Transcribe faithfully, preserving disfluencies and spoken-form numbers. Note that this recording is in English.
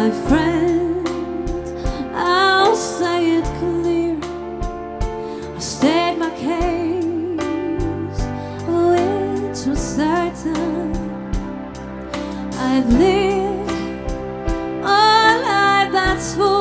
my friends, I'll say it clear. I state my case, which was certain. I've lived a life that's full